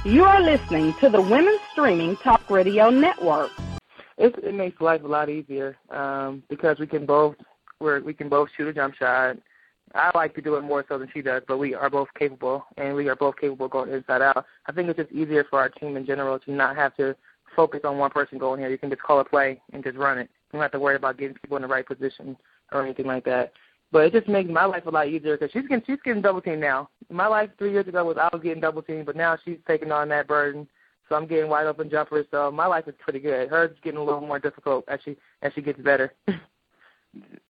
You are listening to the Women's Streaming Talk Radio Network. It makes life a lot easier because we can both shoot a jump shot. I like to do it more so than she does, but we are both capable, and we are both capable going inside out. I think it's just easier for our team in general to not have to focus on one person going here. You can just call a play and just run it. You don't have to worry about getting people in the right position or anything like that. But it just makes my life a lot easier because she's getting double teamed now. My life 3 years ago was I was getting double teamed, but now she's taking on that burden. So I'm getting wide open jumpers. So my life is pretty good. Hers is getting a little more difficult as she gets better.